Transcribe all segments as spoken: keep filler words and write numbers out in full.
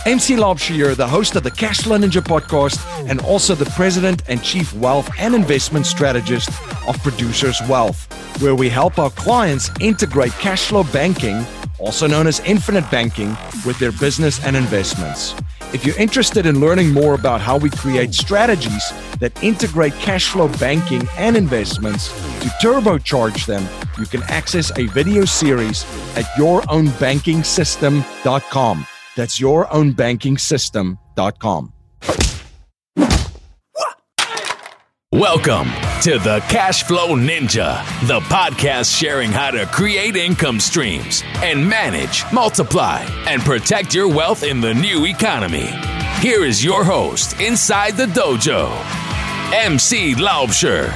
M C Laubscher, the host of the Cashflow Ninja podcast and also the president and chief wealth and investment strategist of Producers Wealth, where we help our clients integrate cash flow banking, also known as infinite banking, with their business and investments. If you're interested in learning more about how we create strategies that integrate cash flow banking and investments to turbocharge them, you can access a video series at your own banking system dot com. That's your own banking system dot com. Welcome to the Cashflow Ninja, the podcast sharing how to create income streams and manage, multiply, and protect your wealth in the new economy. Here is your host inside the dojo, M C Laubscher.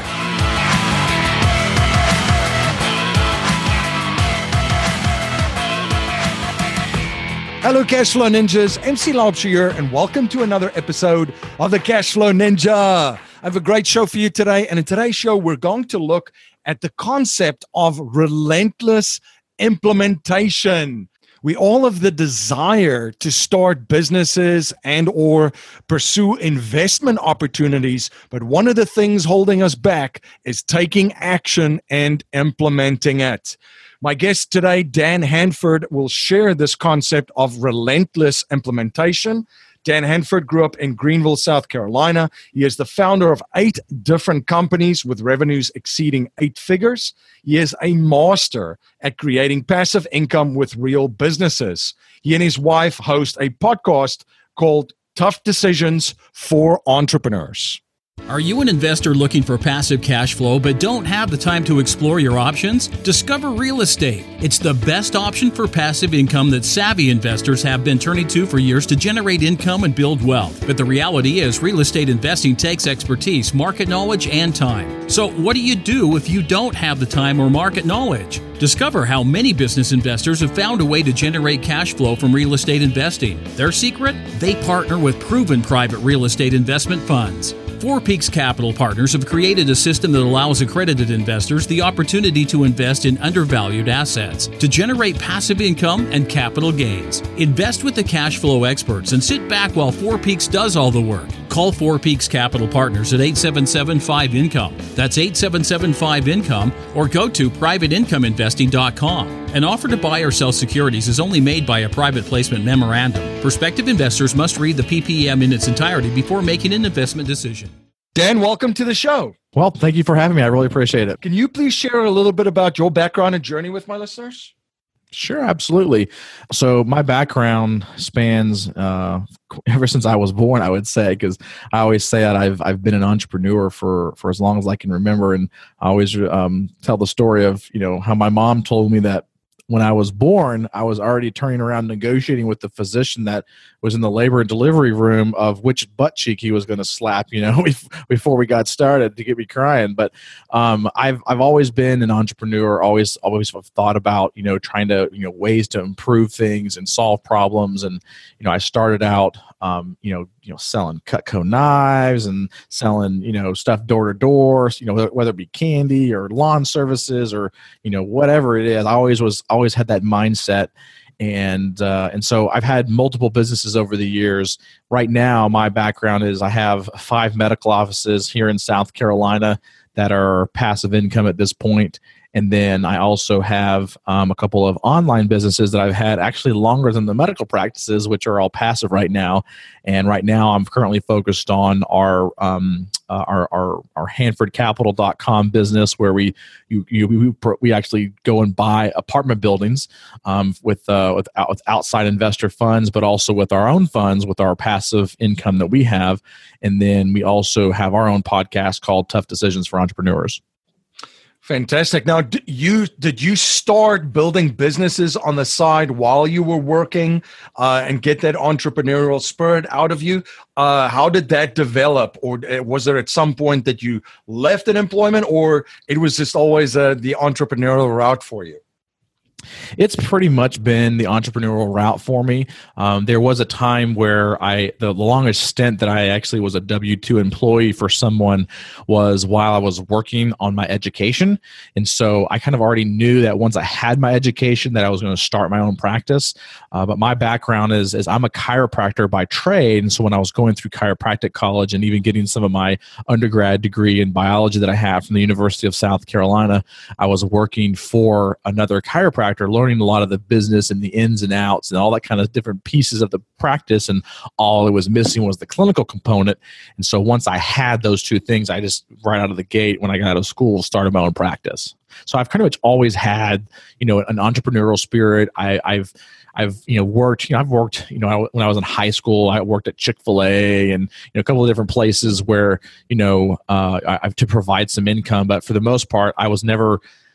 Hello, Cashflow Ninjas. M C Laubscher here, and welcome to another episode of the Cashflow Ninja. I have a great show for you today, and in today's show, we're going to look at the concept of relentless implementation. We all have the desire to start businesses and or pursue investment opportunities, but one of the things holding us back is taking action and implementing it. My guest today, Dan Hanford, will share this concept of relentless implementation. Dan Hanford grew up in Greenville, South Carolina. He is the founder of eight different companies with revenues exceeding eight figures. He is a master at creating passive income with real businesses. He and his wife host a podcast called Tough Decisions for Entrepreneurs. Are you an investor looking for passive cash flow but don't have the time to explore your options? Discover real estate. It's the best option for passive income that savvy investors have been turning to for years to generate income and build wealth. But the reality is real estate investing takes expertise, market knowledge, and time. So what do you do if you don't have the time or market knowledge? Discover how many business investors have found a way to generate cash flow from real estate investing. Their secret? They partner with proven private real estate investment funds. Four Peaks Capital Partners have created a system that allows accredited investors the opportunity to invest in undervalued assets to generate passive income and capital gains. Invest with the cash flow experts and sit back while Four Peaks does all the work. Call Four Peaks Capital Partners at eight seven seven five income. That's eight seven seven five income, or go to private income investing dot com. An offer to buy or sell securities is only made by a private placement memorandum. Prospective investors must read the P P M in its entirety before making an investment decision. Dan, welcome to the show. Well, thank you for having me. I really appreciate it. Can you please share a little bit about your background and journey with my listeners? Sure, absolutely. So my background spans uh, ever since I was born, I would say, because I always say that I've I've been an entrepreneur for for as long as I can remember, and I always um, tell the story of you know how my mom told me that when I was born, I was already turning around negotiating with the physician that was in the labor and delivery room of which butt cheek he was going to slap, you know, before we got started to get me crying. But um, I've I've always been an entrepreneur, always always thought about, you know, trying to, you know, ways to improve things and solve problems. And, you know, I started out, um, you know, you know, selling Cutco knives and selling, you know, stuff door to door, you know, whether it be candy or lawn services or, you know, whatever it is. I always was, always had that mindset. And, uh, and so I've had multiple businesses over the years. Right now, my background is I have five medical offices here in South Carolina that are passive income at this point. And then I also have um, a couple of online businesses that I've had actually longer than the medical practices, which are all passive right now. And right now I'm currently focused on our um, uh, our, our our Hanford Capital dot com business, where we you, you we, we actually go and buy apartment buildings um, with uh, with, out, with outside investor funds, but also with our own funds with our passive income that we have. And then we also have our own podcast called Tough Decisions for Entrepreneurs. Fantastic. Now, did you did you start building businesses on the side while you were working uh, and get that entrepreneurial spirit out of you? Uh, how did that develop? Or was there at some point that you left an employment, or it was just always uh, the entrepreneurial route for you? It's pretty much been the entrepreneurial route for me. Um, there was a time where I, the, the longest stint that I actually was a W two employee for someone was while I was working on my education. And so I kind of already knew that once I had my education that I was going to start my own practice. Uh, but my background is, is I'm a chiropractor by trade. And so when I was going through chiropractic college and even getting some of my undergrad degree in biology that I have from the University of South Carolina, I was working for another chiropractor, learning a lot of the business and the ins and outs and all that kind of different pieces of the practice. And all it was missing was the clinical component. And so once I had those two things, I just right out of the gate when I got out of school, started my own practice. So I've kind of always had, you know, an entrepreneurial spirit. I, I've I've, you know, worked, you know, I've worked, you know, when I was in high school, I worked at Chick-fil-A and, you know, a couple of different places where, you know, uh, I have to provide some income. But for the most part, I was never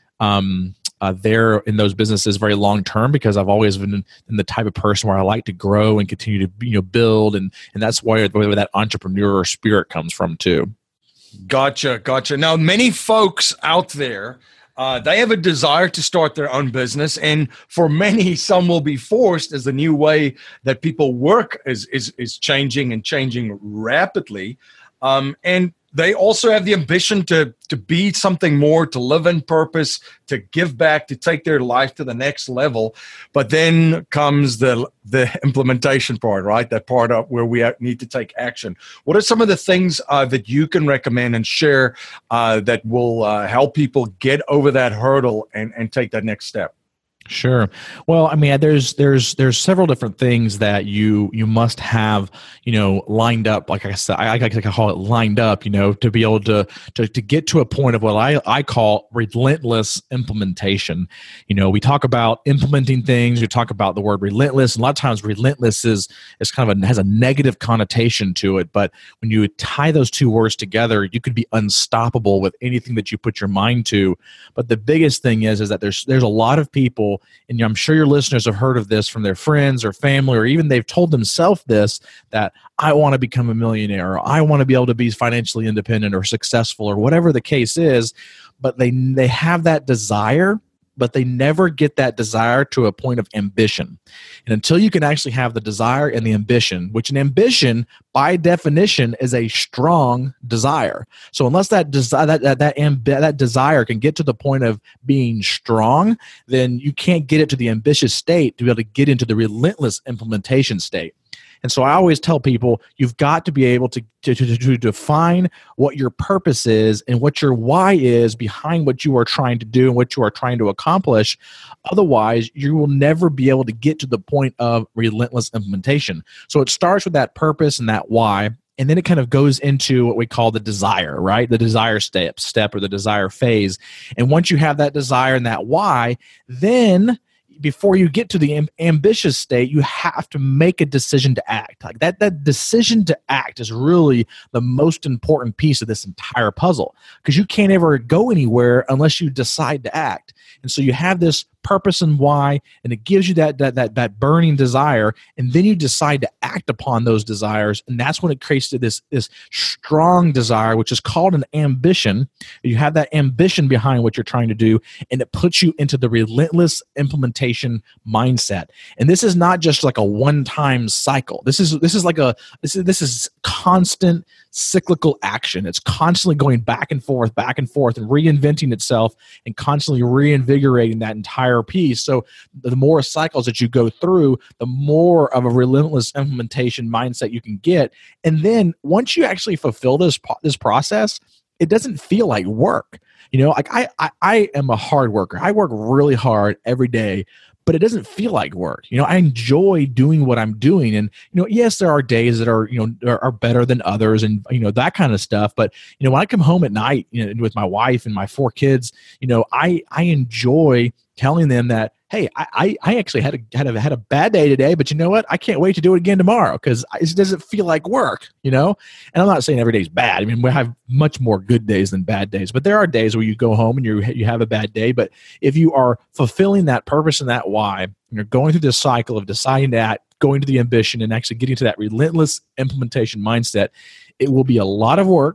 um, uh, there in those businesses very long term because I've always been in the type of person where I like to grow and continue to, you know, build. And, and that's where, where that entrepreneur spirit comes from too. Gotcha. Gotcha. Now, many folks out there, Uh, they have a desire to start their own business, and for many, some will be forced as the new way that people work is is, is changing and changing rapidly. Um, and they also have the ambition to to be something more, to live in purpose, to give back, to take their life to the next level. But then comes the the implementation part, right? That part of where we need to take action. What are some of the things uh, that you can recommend and share uh, that will uh, help people get over that hurdle and, and take that next step? Sure. Well, I mean, there's there's there's several different things that you you must have, you know, lined up. Like I said, I, I, I call it lined up, you know, to be able to to to get to a point of what I I call relentless implementation. You know, we talk about implementing things. We talk about the word relentless. And a lot of times, relentless is is kind of a, has a negative connotation to it. But when you tie those two words together, you could be unstoppable with anything that you put your mind to. But the biggest thing is is that there's there's a lot of people. And I'm sure your listeners have heard of this from their friends or family, or even they've told themselves this, that I want to become a millionaire, or I want to be able to be financially independent or successful, or whatever the case is. But they they have that desire, but they never get that desire to a point of ambition. And until you can actually have the desire and the ambition, which an ambition by definition is a strong desire. So unless that desire that that that, amb- that desire can get to the point of being strong, then you can't get it to the ambitious state to be able to get into the relentless implementation state. And so I always tell people, you've got to be able to, to, to, to define what your purpose is and what your why is behind what you are trying to do and what you are trying to accomplish. Otherwise, you will never be able to get to the point of relentless implementation. So it starts with that purpose and that why. And then it kind of goes into what we call the desire, right? The desire step, step or the desire phase. And once you have that desire and that why, then before you get to the amb- ambitious state, you have to make a decision to act. Like that, that decision to act is really the most important piece of this entire puzzle, because you can't ever go anywhere unless you decide to act. And so you have this purpose and why, and it gives you that, that that that burning desire, and then you decide to act upon those desires, and that's when it creates this this strong desire, which is called an ambition. You have that ambition behind what you're trying to do, and it puts you into the relentless implementation mindset. And this is not just like a one-time cycle. This is this is like a this is this is constant cyclical action. It's constantly going back and forth, back and forth, and reinventing itself, and constantly reinvigorating that entire piece. So the more cycles that you go through, the more of a relentless implementation mindset you can get. And then once you actually fulfill this this process, it doesn't feel like work. You know, like I, I, I am a hard worker. I work really hard every day, but it doesn't feel like work. You know, I enjoy doing what I'm doing. And, you know, yes, there are days that are, you know, are, are better than others and, you know, that kind of stuff. But, you know, when I come home at night, you know, with my wife and my four kids, you know, I, I enjoy telling them that, hey, I, I actually had a, had a had a bad day today, but you know what? I can't wait to do it again tomorrow because it doesn't feel like work, you know? And I'm not saying every day's bad. I mean, we have much more good days than bad days, but there are days where you go home and you you have a bad day. But if you are fulfilling that purpose and that why, and you're going through this cycle of deciding that, going to the ambition, and actually getting to that relentless implementation mindset, it will be a lot of work,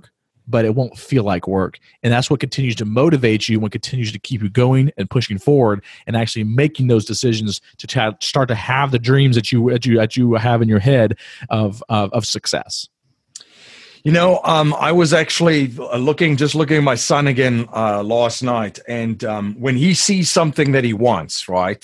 but it won't feel like work. And that's what continues to motivate you, what continues to keep you going and pushing forward and actually making those decisions to t- start to have the dreams that you that you that you have in your head of of, of success. You know, um, I was actually looking, just looking at my son again uh, last night, and um, when he sees something that he wants, right,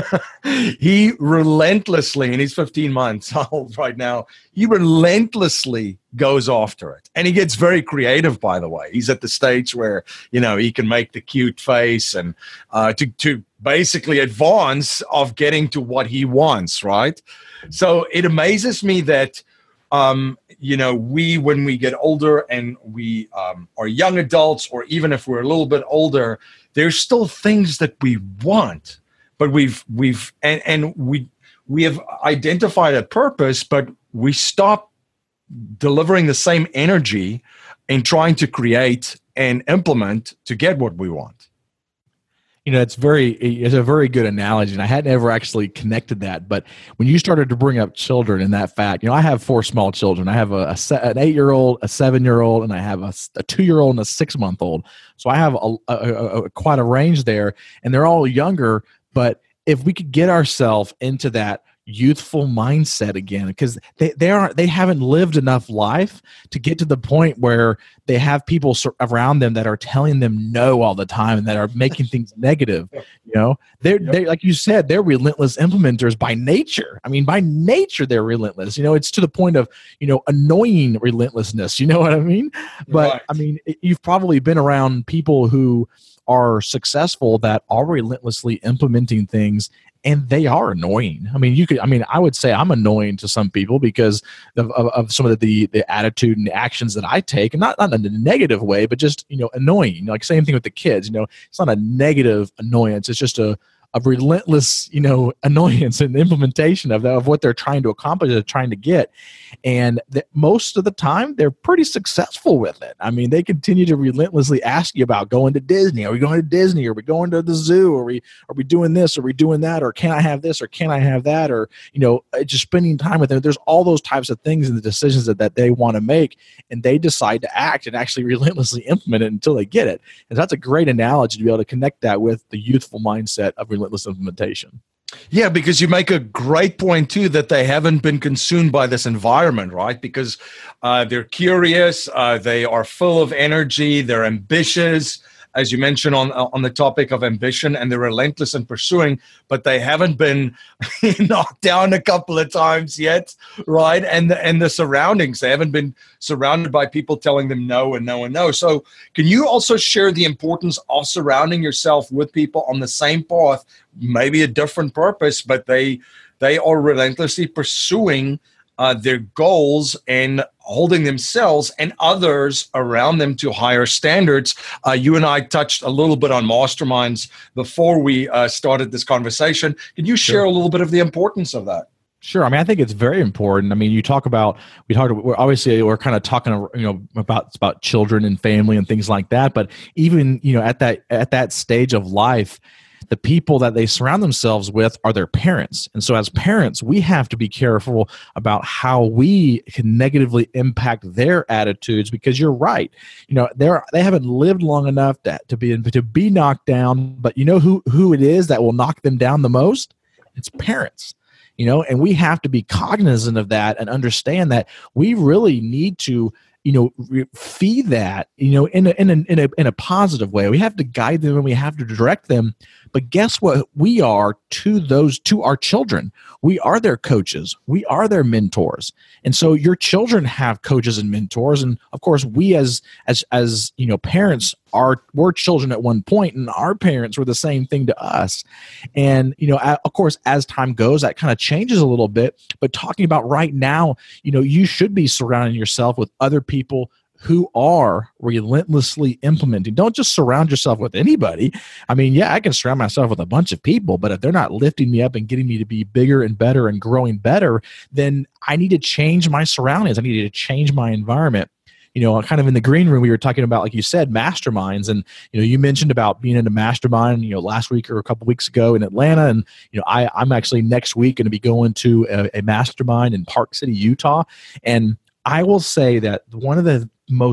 he relentlessly, and he's fifteen months old right now, he relentlessly goes after it. And he gets very creative, by the way. He's at the stage where, you know, he can make the cute face and uh, to, to basically advance of getting to what he wants, right? So it amazes me that Um, you know, we, when we get older and we um, are young adults, or even if we're a little bit older, there's still things that we want, but we've, we've, and, and we, we have identified a purpose, but we stop delivering the same energy in trying to create and implement to get what we want. You know, it's very, it's a very good analogy, and I hadn't ever actually connected that. But when you started to bring up children and that fact, you know, I have four small children. I have a, a an eight-year-old, a seven-year-old, and I have a, a two-year-old and a six-month-old. So I have a, a, a, a quite a range there, and they're all younger. But if we could get ourselves into that youthful mindset again, because they they aren't they haven't lived enough life to get to the point where they have people sur- around them that are telling them no all the time and that are making things negative. You know, they're yep. they like you said, they're relentless implementers by nature. I mean, by nature they're relentless. You know, it's to the point of, you know, annoying relentlessness. You know what I mean? But right. I mean, you've probably been around people who are successful that are relentlessly implementing things, and they are annoying. I mean, you could, I mean, I would say I'm annoying to some people because of, of, of some of the, the attitude and the actions that I take, and not, not in a negative way, but just, you know, annoying. Like same thing with the kids, you know, it's not a negative annoyance. It's just a, a relentless, you know, annoyance and implementation of that, of what they're trying to accomplish, they're trying to get. And that most of the time they're pretty successful with it. I mean, they continue to relentlessly ask you about going to Disney. Are we going to Disney? Are we going to the zoo? Are we, are we doing this? Are we doing that? Or can I have this? Or can I have that? Or, you know, just spending time with them. There's all those types of things in the decisions that, that they want to make, and they decide to act and actually relentlessly implement it until they get it. And that's a great analogy to be able to connect that with the youthful mindset of relentless implementation. Yeah, because you make a great point too, that they haven't been consumed by this environment, right? Because uh, they're curious, uh, they are full of energy, they're ambitious, as you mentioned on on the topic of ambition, and they're relentless in pursuing, but they haven't been knocked down a couple of times yet, right? And the, and the surroundings, they haven't been surrounded by people telling them no and no and no. So can you also share the importance of surrounding yourself with people on the same path, maybe a different purpose, but they they are relentlessly pursuing uh, their goals and holding themselves and others around them to higher standards? Uh, you and I touched a little bit on masterminds before we uh, started this conversation. Can you share Sure. a little bit of the importance of that? Sure. I mean, I think it's very important. I mean, you talk about, we talked, we're obviously we're kind of talking, you know, about, about children and family and things like that. But even, you know, at that, at that stage of life, the people that they surround themselves with are their parents. And so as parents, we have to be careful about how we can negatively impact their attitudes, because you're right. You know, they're, they haven't lived long enough to, to be, to be knocked down, but you know who, who it is that will knock them down the most? It's parents. You know, and we have to be cognizant of that and understand that we really need to, you know, re- feed that, you know, in a, in a, in a, in a positive way. We have to guide them and we have to direct them. But guess what? We are to those, to our children. We are their coaches. We are their mentors. And so your children have coaches and mentors. And of course, we as, as, as, you know, parents are, were children at one point, and our parents were the same thing to us. And, you know, of course, as time goes, that kind of changes a little bit. But talking about right now, you know, you should be surrounding yourself with other people who are relentlessly implementing. Don't just surround yourself with anybody. I mean, yeah, I can surround myself with a bunch of people, but if they're not lifting me up and getting me to be bigger and better and growing better, then I need to change my surroundings. I need to change my environment. You know, kind of in the green room, we were talking about, like you said, masterminds. And, you know, you mentioned about being in a mastermind, you know, last week or a couple weeks ago in Atlanta. And, you know, I, I'm actually next week going to be going to a, a mastermind in Park City, Utah. And I will say that one of the most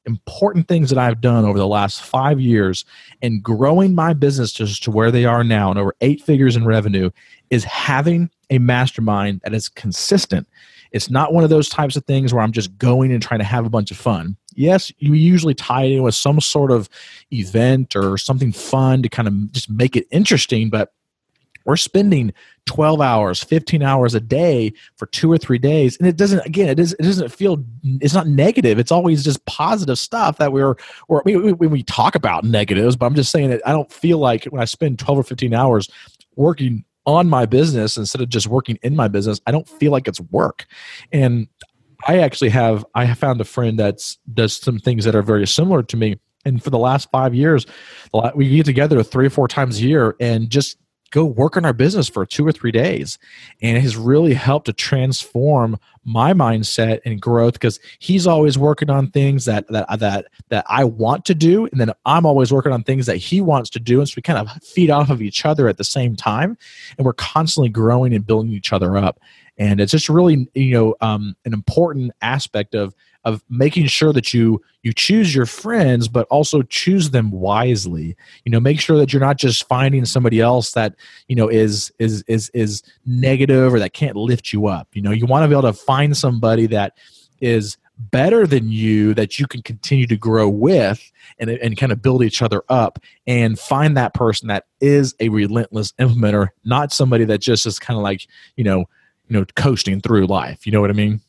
important things that I've done over the last five years in growing my business just to where they are now and over eight figures in revenue is having a mastermind that is consistent. It's not one of those types of things where I'm just going and trying to have a bunch of fun. Yes, you usually tie it in with some sort of event or something fun to kind of just make it interesting, but we're spending twelve hours, fifteen hours a day for two or three days. And it doesn't, again, it, is, it doesn't feel, it's not negative. It's always just positive stuff that we're, or we, we, when we talk about negatives, but I'm just saying that I don't feel like when I spend twelve or fifteen hours working on my business instead of just working in my business, I don't feel like it's work. And I actually have, I have found a friend that's does some things that are very similar to me. And for the last five years, we get together three or four times a year and just go work on our business for two or three days. And it has really helped to transform my mindset and growth because he's always working on things that, that, that, that I want to do. And then I'm always working on things that he wants to do. And so we kind of feed off of each other at the same time. And we're constantly growing and building each other up. And it's just really, you know, um, an important aspect of of making sure that you you choose your friends, but also choose them wisely. You know, make sure that you're not just finding somebody else that, you know, is is is is negative or that can't lift you up. You know, you want to be able to find somebody that is better than you that you can continue to grow with and, and kind of build each other up, and find that person that is a relentless implementer, not somebody that just is kind of like, you know, you know, coasting through life. You know what I mean?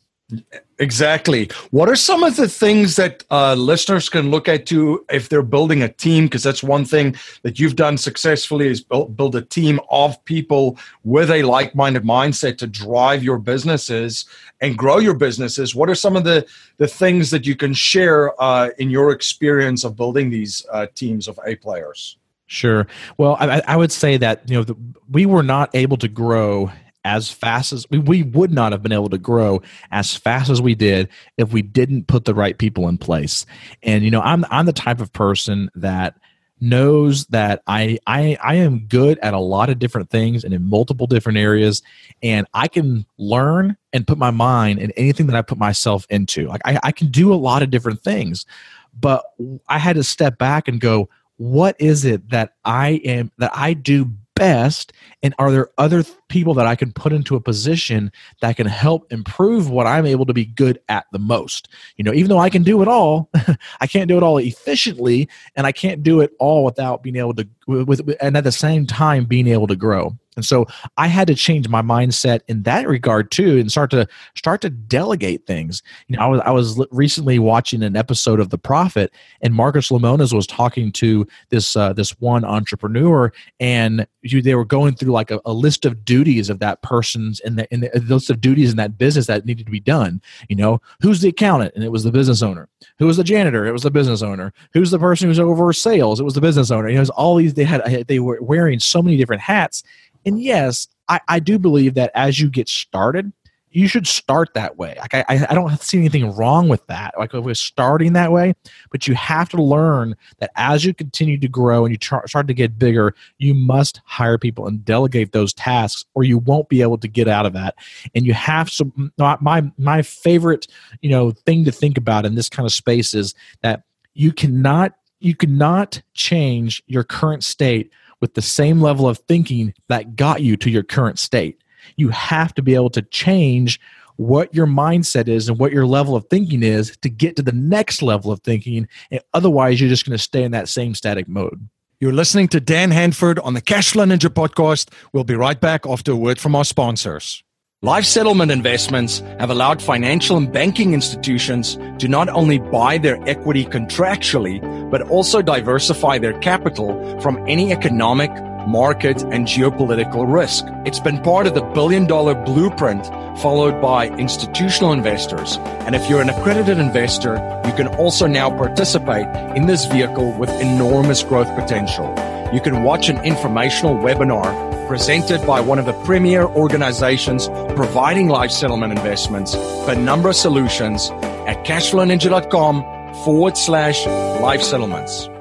Exactly. What are some of the things that uh, listeners can look at too if they're building a team? Because that's one thing that you've done successfully is build, build a team of people with a like-minded mindset to drive your businesses and grow your businesses. What are some of the, the things that you can share uh, in your experience of building these uh, teams of A players? Sure. Well, I, I would say that, you know, the, we were not able to grow as fast as we, we would not have been able to grow as fast as we did if we didn't put the right people in place. And, you know, I'm, I'm the type of person that knows that I, I, I am good at a lot of different things and in multiple different areas. And I can learn and put my mind in anything that I put myself into. Like I, I can do a lot of different things, but I had to step back and go, what is it that I am, that I do best, and are there other th- people that I can put into a position that can help improve what I'm able to be good at the most? You know, even though I can do it all, I can't do it all efficiently, and I can't do it all without being able to, with, with, and at the same time being able to grow. And so I had to change my mindset in that regard too, and start to start to delegate things. You know, I was I was recently watching an episode of The Prophet, and Marcus Lemonis was talking to this uh, this one entrepreneur, and you, they were going through like a, a list of duties of that person's and the, in the list of duties in that business that needed to be done. You know, who's the accountant? And it was the business owner. Who was the janitor? It was the business owner. Who's the person who's over sales? It was the business owner. You know, it was all these. They had they were wearing so many different hats. And yes, I, I do believe that as you get started, you should start that way. Like I, I don't see anything wrong with that. Like if we're starting that way, but you have to learn that as you continue to grow and you tr- start to get bigger, you must hire people and delegate those tasks, or you won't be able to get out of that. And you have some. My my favorite, you know, thing to think about in this kind of space is that you cannot you cannot change your current state with the same level of thinking that got you to your current state. You have to be able to change what your mindset is and what your level of thinking is to get to the next level of thinking. And otherwise, you're just going to stay in that same static mode. You're listening to Dan Hanford on the Cashflow Ninja podcast. We'll be right back after a word from our sponsors. Life settlement investments have allowed financial and banking institutions to not only buy their equity contractually, but also diversify their capital from any economic, market, and geopolitical risk. It's been part of the billion dollar blueprint followed by institutional investors. And if you're an accredited investor, you can also now participate in this vehicle with enormous growth potential. You can watch an informational webinar presented by one of the premier organizations providing life settlement investments, Penumbra Solutions, at cashflowninja.com forward slash life settlements.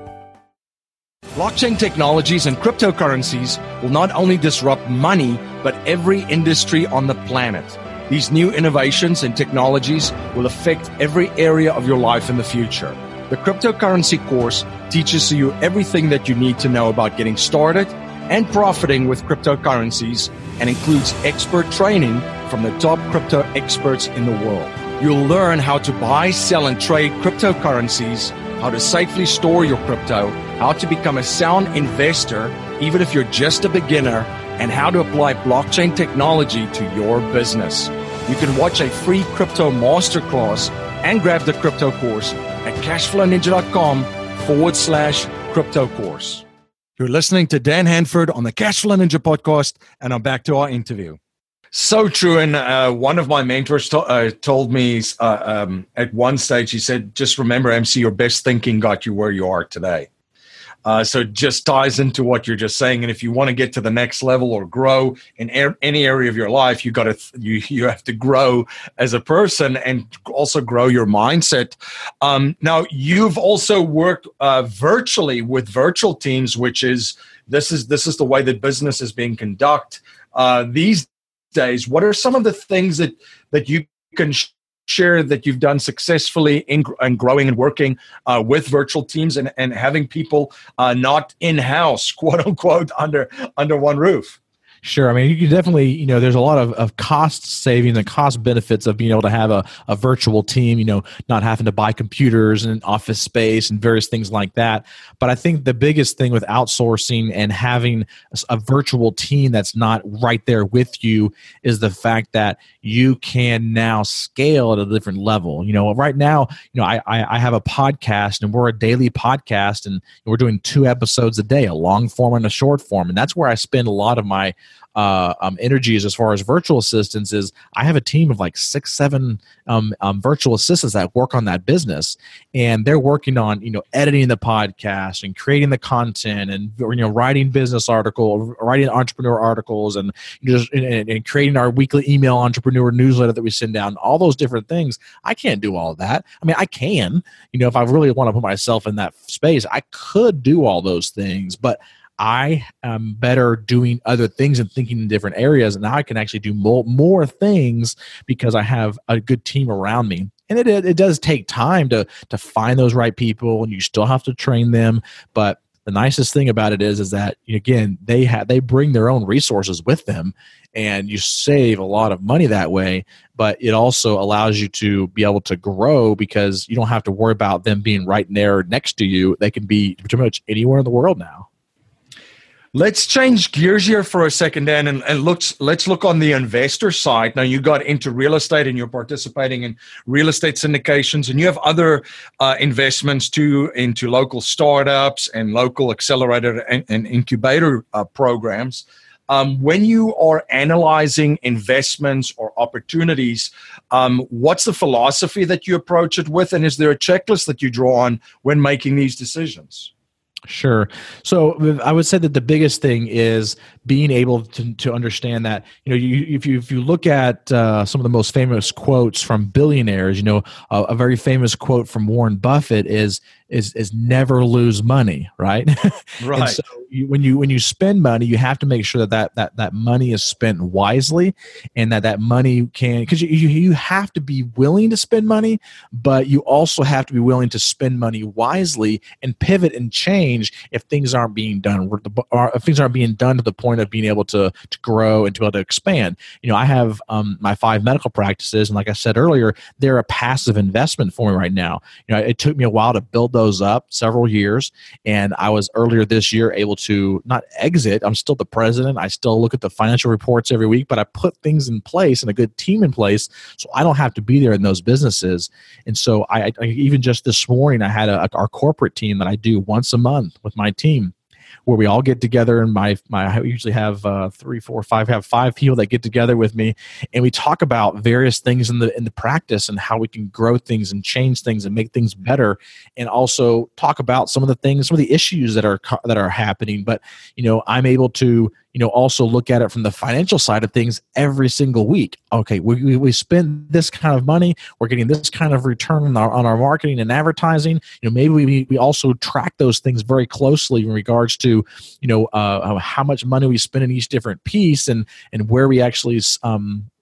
Blockchain technologies and cryptocurrencies will not only disrupt money, but every industry on the planet. These new innovations and technologies will affect every area of your life in the future. The cryptocurrency course teaches you everything that you need to know about getting started and profiting with cryptocurrencies and includes expert training from the top crypto experts in the world. You'll learn how to buy, sell, and trade cryptocurrencies, how to safely store your crypto, how to become a sound investor, even if you're just a beginner, and how to apply blockchain technology to your business. You can watch a free crypto masterclass and grab the crypto course at cashflowninja.com forward slash crypto course. You're listening to Dan Hanford on the Cashflow Ninja podcast, and I'm back to our interview. So true. And uh, one of my mentors to, uh, told me uh, um, at one stage, he said, just remember, M C, your best thinking got you where you are today. Uh, so it just ties into what you're just saying. And if you want to get to the next level or grow in er- any area of your life, you got to th- you you have to grow as a person and also grow your mindset. Um, now, you've also worked uh, virtually with virtual teams, which is this is this is the way that business is being conducted uh, these days. What are some of the things that that you can sh- share that you've done successfully in, in growing and working uh, with virtual teams and, and having people uh, not in-house, quote unquote, under under one roof? Sure. I mean, you can definitely, you know, there's a lot of, of cost savings and cost benefits of being able to have a, a virtual team, you know, not having to buy computers and office space and various things like that. But I think the biggest thing with outsourcing and having a, a virtual team that's not right there with you is the fact that you can now scale at a different level. You know, right now, you know, I, I, I have a podcast and we're a daily podcast and we're doing two episodes a day, a long form and a short form. And that's where I spend a lot of my Uh, um, energies as far as virtual assistants is I have a team of like six, seven um, um, virtual assistants that work on that business, and they're working on, you know, editing the podcast and creating the content and, you know, writing business articles, writing entrepreneur articles, and, you know, just, and, and creating our weekly email entrepreneur newsletter that we send down, all those different things. I can't do all of that. I mean, I can, you know, if I really want to put myself in that space, I could do all those things, but I am better doing other things and thinking in different areas. And now I can actually do more, more things because I have a good team around me. And it it does take time to to find those right people, and you still have to train them. But the nicest thing about it is, is that, again, they have they bring their own resources with them, and you save a lot of money that way. But it also allows you to be able to grow because you don't have to worry about them being right there next to you. They can be pretty much anywhere in the world now. Let's change gears here for a second, Dan, and, and looks, let's look on the investor side. Now, you got into real estate and you're participating in real estate syndications, and you have other uh, investments too into local startups and local accelerator and, and incubator uh, programs. Um, when you are analyzing investments or opportunities, um, what's the philosophy that you approach it with, and is there a checklist that you draw on when making these decisions? Sure. So I would say that the biggest thing is being able to, to understand that, you know, you, if you if you look at uh, some of the most famous quotes from billionaires, you know, a, a very famous quote from Warren Buffett is is is never lose money, right? Right. And so you, when you when you spend money, you have to make sure that that that, that money is spent wisely, and that that money can, because you, you you have to be willing to spend money, but you also have to be willing to spend money wisely and pivot and change if things aren't being done, or if things aren't being done to the point of being able to to grow and to be able to expand. You know, I have um, my five medical practices, and like I said earlier, they're a passive investment for me right now. You know, it took me a while to build those up, several years, and I was earlier this year able to not exit. I'm still the president. I still look at the financial reports every week, but I put things in place and a good team in place so I don't have to be there in those businesses. And so I, I even just this morning, I had a, our corporate team that I do once a month with my team, where we all get together, and my my I usually have uh, three, four, five, have five people that get together with me, and we talk about various things in the in the practice and how we can grow things and change things and make things better, and also talk about some of the things, some of the issues that are that are happening. But you know, I'm able to you know also look at it from the financial side of things every single week. Okay, we we, we spend this kind of money, we're getting this kind of return on our on our marketing and advertising. You know, maybe we we also track those things very closely in regards to you know, uh, how much money we spend in each different piece, and and where we actually um,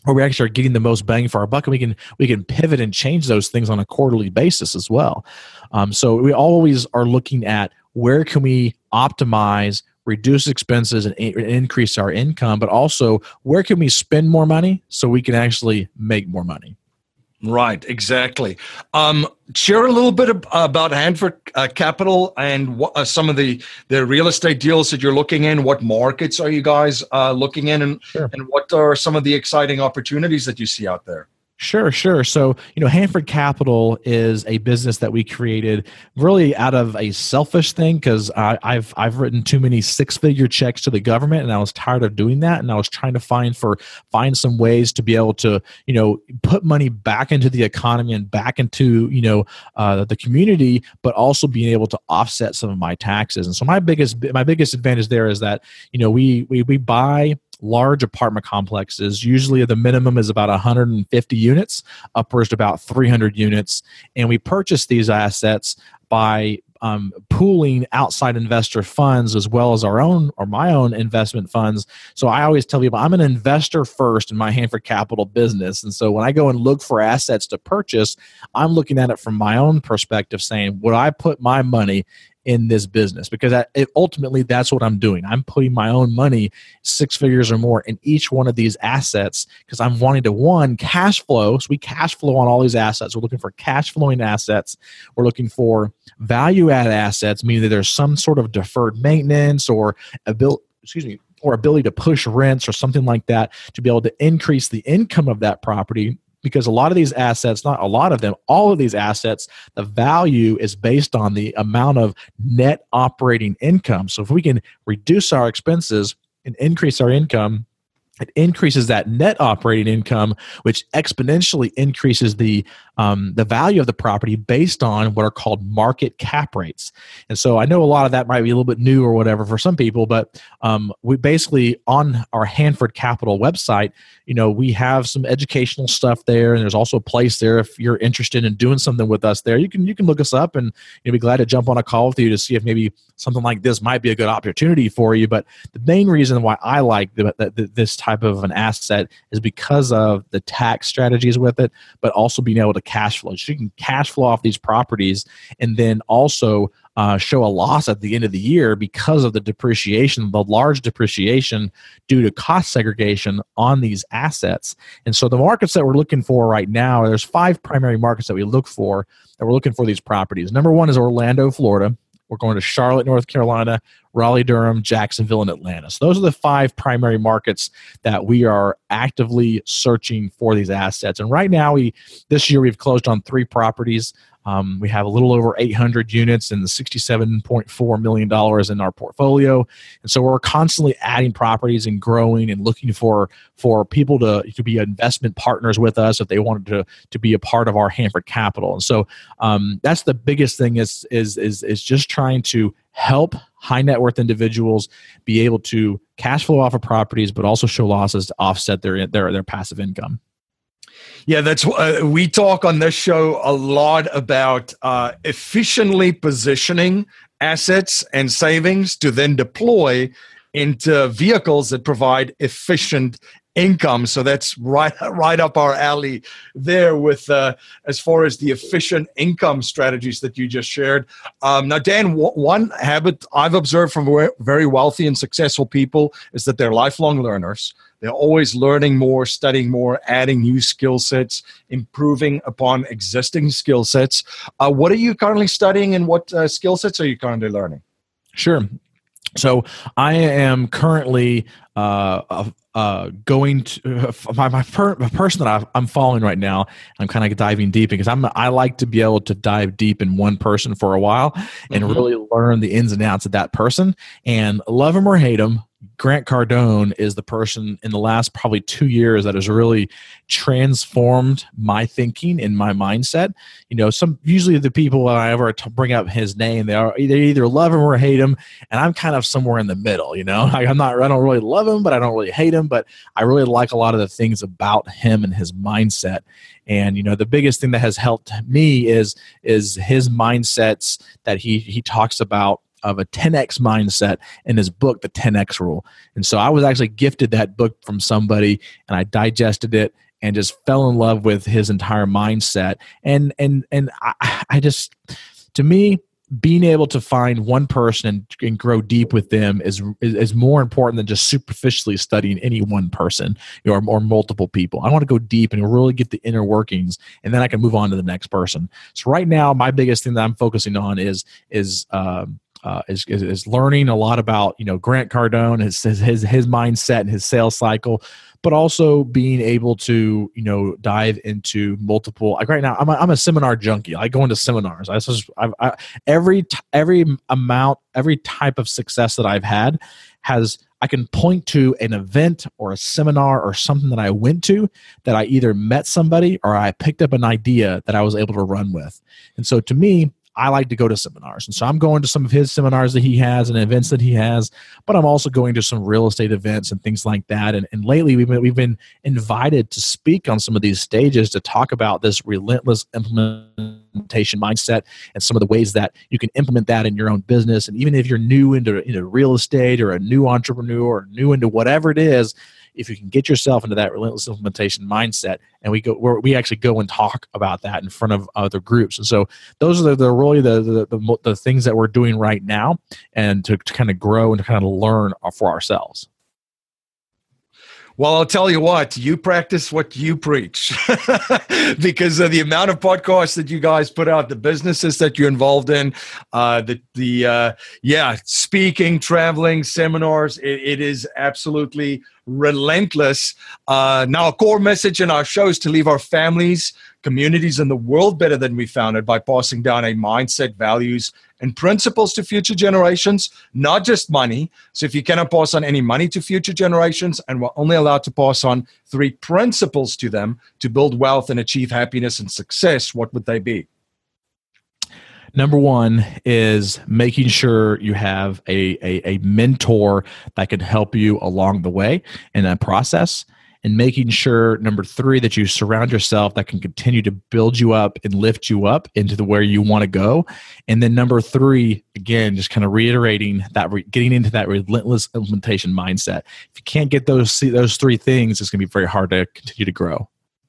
where we actually are getting the most bang for our buck, and we can we can pivot and change those things on a quarterly basis as well. Um, so we always are looking at where can we optimize, reduce expenses, and in- increase our income, but also where can we spend more money so we can actually make more money. Right, exactly. Um, share a little bit of, about Hanford uh, Capital and what uh, some of the, the real estate deals that you're looking in. What markets are you guys uh, looking in, and Sure. and what are some of the exciting opportunities that you see out there? Sure, sure. So, you know, Hanford Capital is a business that we created really out of a selfish thing, because I've I've written too many six-figure checks to the government, and I was tired of doing that, and I was trying to find for find some ways to be able to, you know, put money back into the economy and back into, you know, uh, the community, but also being able to offset some of my taxes. And so my biggest my biggest advantage there is that, you know, we we we buy large apartment complexes. Usually the minimum is about one hundred fifty units, upwards to about three hundred units. And we purchase these assets by um, pooling outside investor funds as well as our own or my own investment funds. So I always tell people I'm an investor first in my Hanford Capital business. And so when I go and look for assets to purchase, I'm looking at it from my own perspective, saying, would I put my money in this business? Because I, it, ultimately that's what I'm doing. I'm putting my own money, six figures or more, in each one of these assets, because I'm wanting to, one, cash flow. So we cash flow on all these assets. We're looking for cash flowing assets. We're looking for value add assets, meaning that there's some sort of deferred maintenance or ability, excuse me, or ability to push rents or something like that to be able to increase the income of that property. Because a lot of these assets, not a lot of them, all of these assets, the value is based on the amount of net operating income. So if we can reduce our expenses and increase our income, it increases that net operating income, which exponentially increases the um, the value of the property based on what are called market cap rates. And so I know a lot of that might be a little bit new or whatever for some people, but um, we basically, on our Hanford Capital website, you know, we have some educational stuff there, and there's also a place there if you're interested in doing something with us there. You can you can look us up, and you'll be glad to jump on a call with you to see if maybe something like this might be a good opportunity for you. But the main reason why I like the, the, this type of an asset is because of the tax strategies with it, but also being able to cash flow. So you can cash flow off these properties and then also uh, show a loss at the end of the year because of the depreciation, the large depreciation due to cost segregation on these assets. And so the markets that we're looking for right now, there's five primary markets that we look for, that we're looking for these properties. Number one is Orlando, Florida. We're going to Charlotte, North Carolina, Raleigh, Durham, Jacksonville, and Atlanta. So those are the five primary markets that we are actively searching for these assets. And right now, we this year we've closed on three properties. Um, we have a little over eight hundred units and sixty-seven point four million dollars in our portfolio. And so we're constantly adding properties and growing and looking for, for people to, to be investment partners with us if they wanted to, to be a part of our Hanford Capital. And so um, that's the biggest thing is, is, is, is just trying to help high net worth individuals be able to cash flow off of properties, but also show losses to offset their, their, their passive income. Yeah, that's uh, we talk on this show a lot about uh, efficiently positioning assets and savings to then deploy into vehicles that provide efficient income. So that's right, right up our alley there with uh, as far as the efficient income strategies that you just shared. Um, now, Dan, w- one habit I've observed from very wealthy and successful people is that they're lifelong learners. They're always learning more, studying more, adding new skill sets, improving upon existing skill sets. Uh, what are you currently studying, and what uh, skill sets are you currently learning? Sure. So I am currently uh, uh, going to uh, my my, per, my person that I'm following right now. I'm kind of diving deep because I'm I like to be able to dive deep in one person for a while and mm-hmm. really learn the ins and outs of that person. And love him or hate him, Grant Cardone is the person in the last probably two years that has really transformed my thinking and my mindset. You know, some usually the people when I ever t- bring up his name, they are either either love him or hate him, and I'm kind of somewhere in the middle. You know, like I'm not, I don't really love him, but I don't really hate him, but I really like a lot of the things about him and his mindset. And you know, the biggest thing that has helped me is is his mindsets that he he talks about of a ten X mindset in his book, The ten X Rule. And so I was actually gifted that book from somebody, and I digested it and just fell in love with his entire mindset. And and and I, I just, to me, being able to find one person and, and grow deep with them is, is is more important than just superficially studying any one person, you know, or, or multiple people. I want to go deep and really get the inner workings, and then I can move on to the next person. So right now, my biggest thing that I'm focusing on is is um, uh, is, is is learning a lot about, you know, Grant Cardone, his his his mindset and his sales cycle, but also being able to, you know, dive into multiple. Like right now, I'm a, I'm a seminar junkie. I go into seminars. I just I, I, every t- every amount, every type of success that I've had has. I can point to an event or a seminar or something that I went to that I either met somebody or I picked up an idea that I was able to run with. And so to me, I like to go to seminars. And so I'm going to some of his seminars that he has and events that he has, but I'm also going to some real estate events and things like that. And, and lately we've been, we've been invited to speak on some of these stages to talk about this relentless implementation mindset and some of the ways that you can implement that in your own business. And even if you're new into, into real estate or a new entrepreneur or new into whatever it is, if you can get yourself into that relentless implementation mindset, and we go, we're, we actually go and talk about that in front of other groups. And so those are the, the really the, the the the things that we're doing right now, and to, to kind of grow and to kind of learn for ourselves. Well, I'll tell you what, you practice what you preach because of the amount of podcasts that you guys put out, the businesses that you're involved in, uh, the, the uh, yeah, speaking, traveling, seminars, it, it is absolutely relentless. Uh, now, a core message in our show is to leave our families, communities, and the world better than we found it by passing down a mindset, values, and principles to future generations, not just money. So if you cannot pass on any money to future generations, and we're only allowed to pass on three principles to them to build wealth and achieve happiness and success, what would they be? Number one is making sure you have a, a, a mentor that can help you along the way in that process. And making sure, number three, that you surround yourself that can continue to build you up and lift you up into the where you want to go. And then number three, again, just kind of reiterating that, re- getting into that relentless implementation mindset. If you can't get those those three things, it's going to be very hard to continue to grow.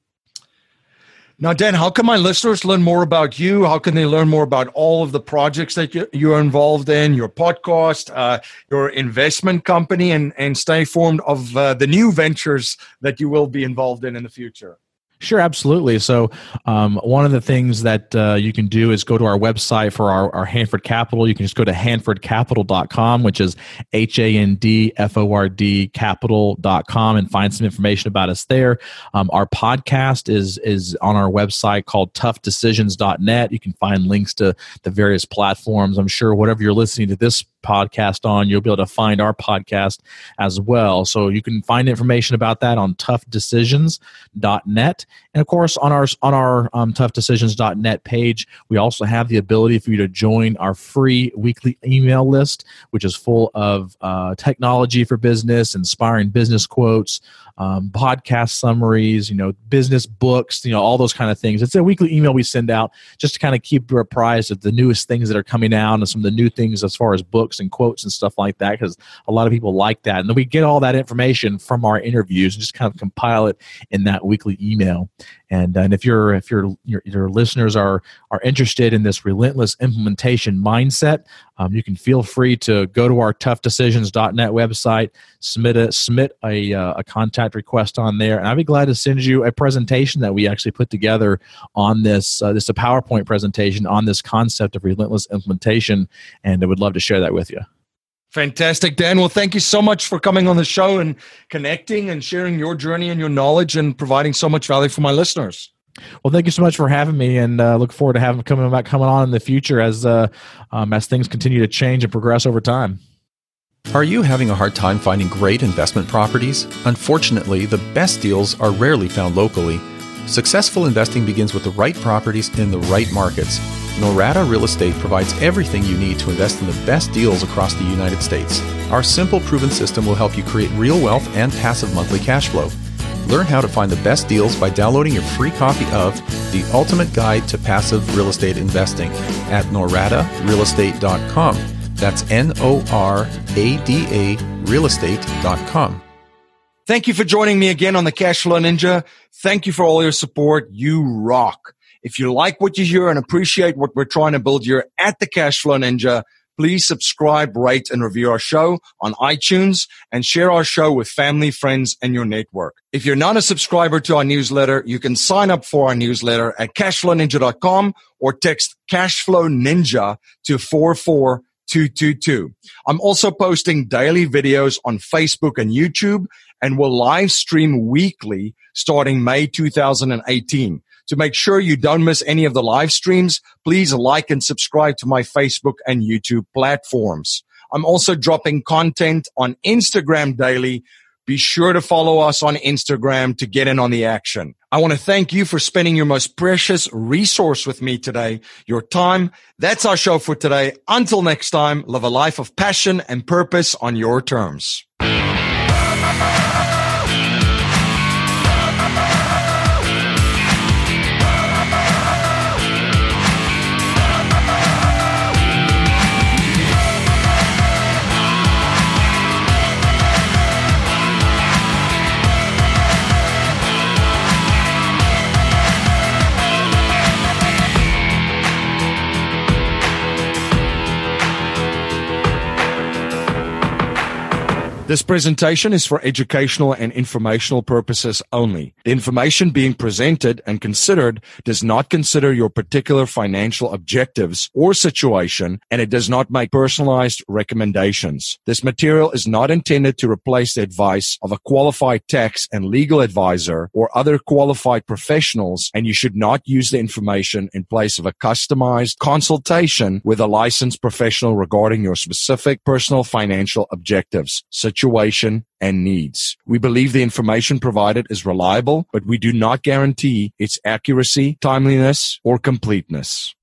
Now, Dan, how can my listeners learn more about you? How can they learn more about all of the projects that you, you're involved in, your podcast, uh, your investment company, and, and stay informed of uh, the new ventures that you will be involved in in the future? Sure, absolutely. So um, one of the things that uh, you can do is go to our website for our, our Hanford Capital. You can just go to hanford capital dot com, which is H A N D F O R D capital dot com, and find some information about us there. Um, our podcast is is on our website called tough decisions dot net. You can find links to the various platforms. I'm sure whatever you're listening to this podcast on, you'll be able to find our podcast as well. So you can find information about that on tough decisions dot net. And of course, on our on our um, tough decisions dot net page, we also have the ability for you to join our free weekly email list, which is full of uh, technology for business, inspiring business quotes, um, podcast summaries, you know, business books, you know, all those kind of things. It's a weekly email we send out just to kind of keep you apprised of the newest things that are coming out and some of the new things as far as books and quotes and stuff like that, because a lot of people like that. And then we get all that information from our interviews and just kind of compile it in that weekly email. And, and if you're if your your your listeners are are interested in this relentless implementation mindset, um, you can feel free to go to our tough decisions dot net website, submit a submit a uh, a contact request on there, and I'd be glad to send you a presentation that we actually put together on this. Uh, this is a PowerPoint presentation on this concept of relentless implementation, and I would love to share that with you. Fantastic, Dan. Well, thank you so much for coming on the show and connecting and sharing your journey and your knowledge and providing so much value for my listeners. Well, thank you so much for having me, and uh, look forward to having coming back coming on in the future as uh, um, as things continue to change and progress over time. Are you having a hard time finding great investment properties? Unfortunately, the best deals are rarely found locally. Successful investing begins with the right properties in the right markets. Norada Real Estate provides everything you need to invest in the best deals across the United States. Our simple, proven system will help you create real wealth and passive monthly cash flow. Learn how to find the best deals by downloading your free copy of The Ultimate Guide to Passive Real Estate Investing at norada real estate dot com. That's N O R A D A real estate dot com. Thank you for joining me again on the Cashflow Ninja. Thank you for all your support. You rock. If you like what you hear and appreciate what we're trying to build here at the Cashflow Ninja, please subscribe, rate, and review our show on iTunes and share our show with family, friends, and your network. If you're not a subscriber to our newsletter, you can sign up for our newsletter at cashflow ninja dot com or text Cashflow Ninja to four four two two two. I'm also posting daily videos on Facebook and YouTube and will live stream weekly starting May two thousand eighteen. To make sure you don't miss any of the live streams, please like and subscribe to my Facebook and YouTube platforms. I'm also dropping content on Instagram daily. Be sure to follow us on Instagram to get in on the action. I want to thank you for spending your most precious resource with me today, your time. That's our show for today. Until next time, live a life of passion and purpose on your terms. This presentation is for educational and informational purposes only. The information being presented and considered does not consider your particular financial objectives or situation, and it does not make personalized recommendations. This material is not intended to replace the advice of a qualified tax and legal advisor or other qualified professionals, and you should not use the information in place of a customized consultation with a licensed professional regarding your specific personal financial objectives, situation, and needs. We believe the information provided is reliable, but we do not guarantee its accuracy, timeliness, or completeness.